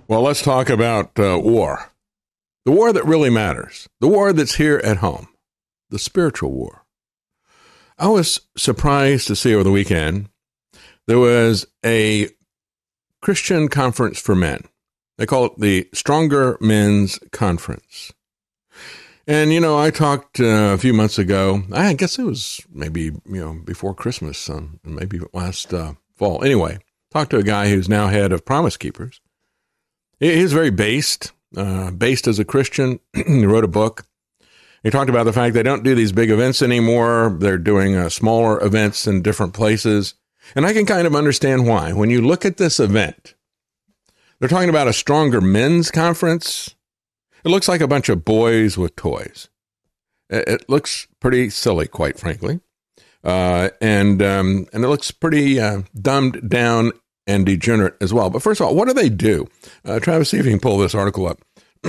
Well, let's talk about war. The war that really matters. The war that's here at home. The spiritual war. I was surprised to see over the weekend there was a Christian conference for men. They call it the Stronger Men's Conference. And, you know, I talked a few months ago, I guess it was maybe, before Christmas, maybe last fall. Anyway, talked to a guy who's now head of Promise Keepers. He's very based as a Christian. He wrote a book. He talked about the fact they don't do these big events anymore. They're doing smaller events in different places. And I can kind of understand why. When you look at this event, they're talking about a Stronger Men's Conference. It looks like a bunch of boys with toys. It looks pretty silly, quite frankly. And it looks pretty dumbed down and degenerate as well. But first of all, what do they do? Travis, see if you can pull this article up.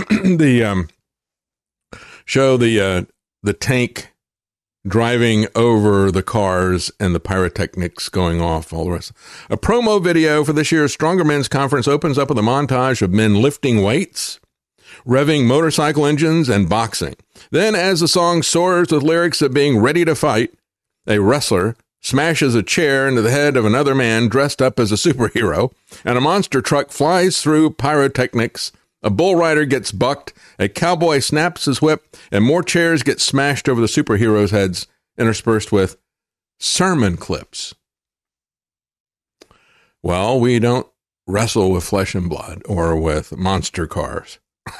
Show the tank driving over the cars and the pyrotechnics going off, all the rest. A promo video for this year's Stronger Men's Conference opens up with a montage of men lifting weights, revving motorcycle engines, and boxing. Then, as the song soars with lyrics of being ready to fight, a wrestler smashes a chair into the head of another man dressed up as a superhero, and a monster truck flies through pyrotechnics. A bull rider gets bucked, a cowboy snaps his whip, and more chairs get smashed over the superheroes' heads, interspersed with sermon clips. Well, we don't wrestle with flesh and blood or with monster cars.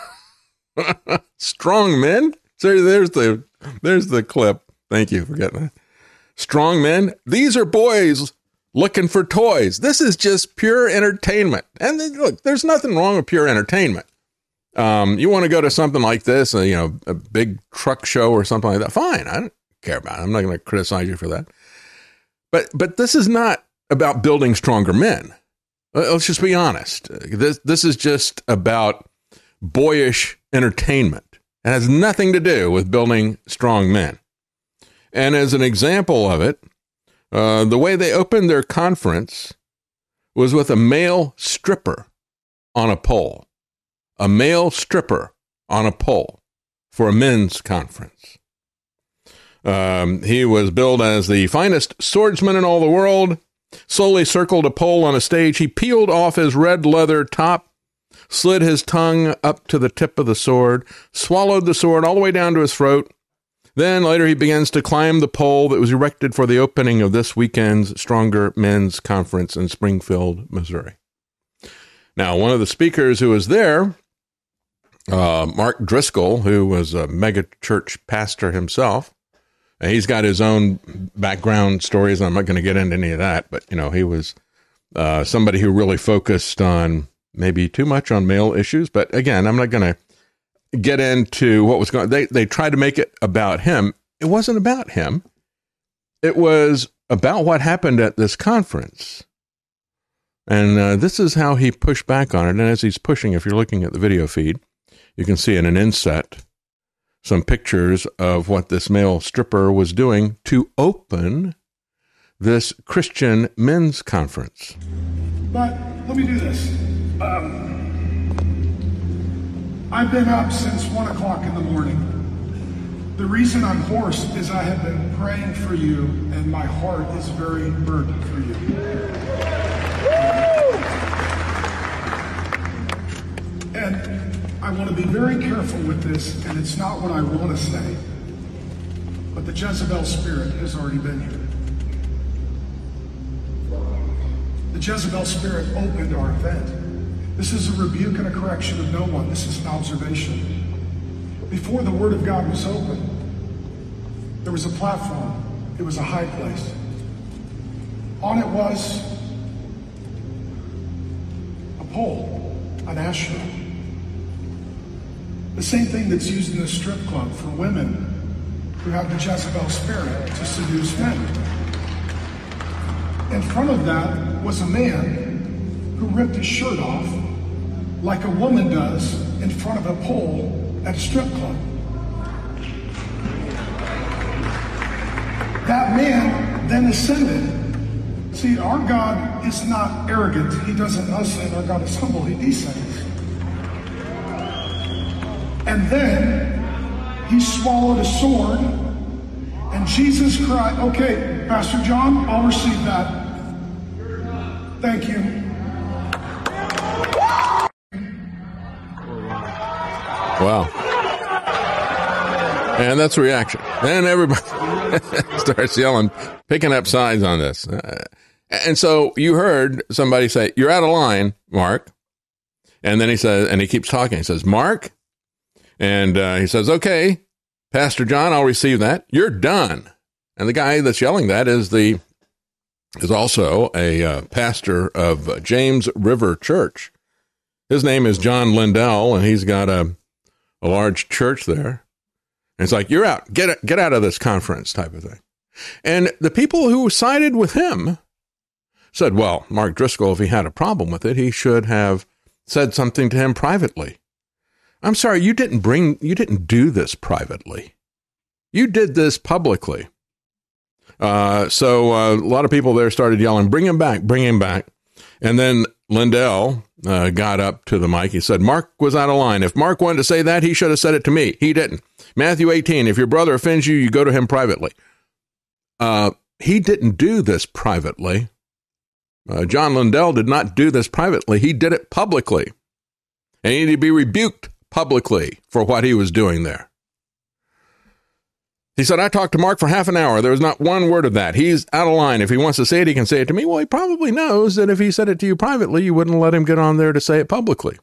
Strong men? So there's the clip. Thank you for getting that. Strong men? These are boys looking for toys. This is just pure entertainment. And look, there's nothing wrong with pure entertainment. You want to go to something like this, a big truck show or something like that. Fine. I don't care about it. I'm not going to criticize you for that. But this is not about building stronger men. Let's just be honest. This is just about boyish entertainment. It has nothing to do with building strong men. And as an example of it, the way they opened their conference was with a male stripper on a pole. A male stripper on a pole for a men's conference. He was billed as the finest swordsman in all the world, slowly circled a pole on a stage. He peeled off his red leather top, slid his tongue up to the tip of the sword, swallowed the sword all the way down to his throat. Then later he begins to climb the pole that was erected for the opening of this weekend's Stronger Men's Conference in Springfield, Missouri. Now, one of the speakers who was there, Mark Driscoll, who was a mega church pastor himself, he's got his own background stories. I'm not going to get into any of that, but, he was somebody who really focused on maybe too much on male issues. But again, I'm not going to get into what was going on. They tried to make it about him. It wasn't about him. It was about what happened at this conference. And this is how he pushed back on it. And as he's pushing, if you're looking at the video feed, you can see in an inset some pictures of what this male stripper was doing to open this Christian men's conference. But let me do this. I've been up since 1 o'clock in the morning. The reason I'm hoarse is I have been praying for you, and my heart is very burdened for you. And I want to be very careful with this, and it's not what I want to say, but the Jezebel spirit has already been here. The Jezebel spirit opened our event. This is a rebuke and a correction of no one. This is an observation. Before the Word of God was open, there was a platform. It was a high place. On it was a pole, an ashtray. The same thing that's used in a strip club for women who have the Jezebel spirit to seduce men. In front of that was a man who ripped his shirt off like a woman does in front of a pole at a strip club. That man then ascended. See, our God is not arrogant. He doesn't ascend. Our God is humble. He descends. And then he swallowed a sword, and Jesus cried, okay, Pastor John, I'll receive that. Thank you. Wow. And that's the reaction. Then everybody starts yelling, picking up sides on this. And so you heard somebody say, you're out of line, Mark. And then he says, and he keeps talking. He says, Mark. And he says, okay, Pastor John, I'll receive that. You're done. And the guy that's yelling that is also a pastor of James River Church. His name is John Lindell, and he's got a large church there. And it's like, you're out. Get out of this conference type of thing. And the people who sided with him said, well, Mark Driscoll, if he had a problem with it, he should have said something to him privately. I'm sorry, you didn't do this privately. You did this publicly. So a lot of people there started yelling, bring him back, bring him back. And then Lindell got up to the mic. He said, Mark was out of line. If Mark wanted to say that, he should have said it to me. He didn't. Matthew 18, if your brother offends you, you go to him privately. He didn't do this privately. John Lindell did not do this privately. He did it publicly. And he needed to be rebuked publicly for what he was doing there. He said, I talked to Mark for half an hour. There was not one word of that. He's out of line. If he wants to say it, he can say it to me. Well, he probably knows that if he said it to you privately, you wouldn't let him get on there to say it publicly.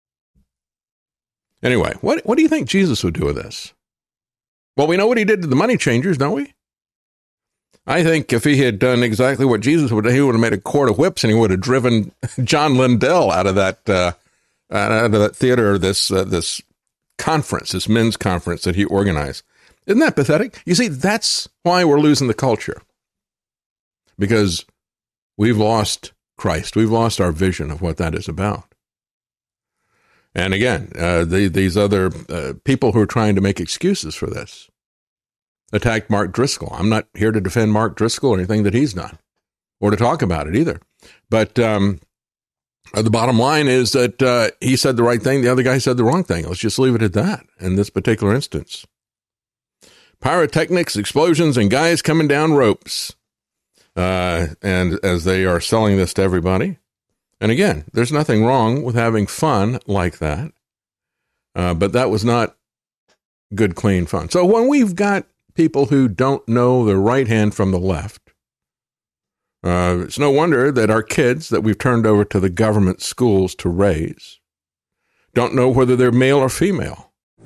Anyway, what do you think Jesus would do with this? Well, we know what he did to the money changers, don't we? I think if he had done exactly what Jesus would do, he would have made a cord of whips and he would have driven John Lindell out of that theater, this conference, this men's conference that he organized. Isn't that pathetic? You see, that's why we're losing the culture. Because we've lost Christ. We've lost our vision of what that is about. And again, these other people who are trying to make excuses for this attacked Mark Driscoll. I'm not here to defend Mark Driscoll or anything that he's done, or to talk about it either. But the bottom line is that he said the right thing, the other guy said the wrong thing. Let's just leave it at that in this particular instance. Pyrotechnics, explosions, and guys coming down ropes. And as they are selling this to everybody. And again, there's nothing wrong with having fun like that. But that was not good, clean fun. So when we've got people who don't know the right hand from the left, it's no wonder that our kids that we've turned over to the government schools to raise don't know whether they're male or female.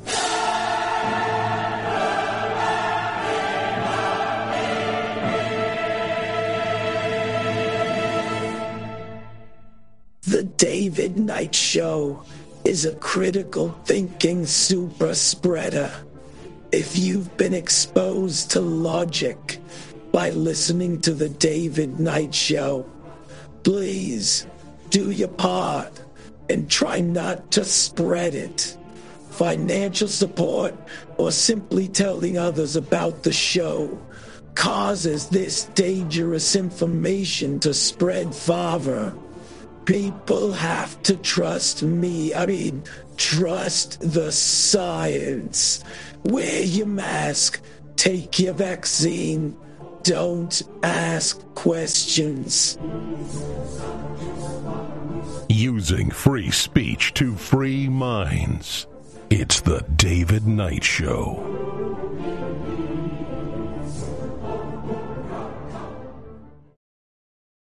The David Knight Show is a critical thinking super spreader. If you've been exposed to logic by listening to the David Knight Show, please do your part and try not to spread it. Financial support or simply telling others about the show causes this dangerous information to spread farther. People have to trust me. Trust the science. Wear your mask. Take your vaccine. Don't ask questions. Using free speech to free minds. It's the David Knight Show.